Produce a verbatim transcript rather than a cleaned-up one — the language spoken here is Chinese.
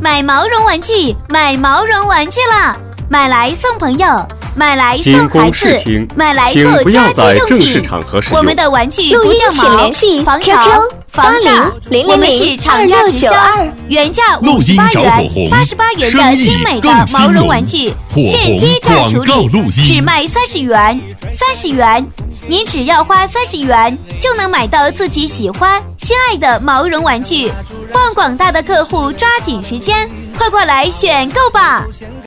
买毛绒玩具，买毛绒玩具啦！买来送朋友，买来送孩子，买来做家居用品。我们的玩具不掉毛，防潮、防炸。我们是厂家直销，原价五十八元、八十八元的精美的毛绒玩具，现低价处理，只卖三十元，三十元。您只要花三十元，就能买到自己喜欢、心爱的毛绒玩具。望广大的客户抓紧时间，快过来选购吧！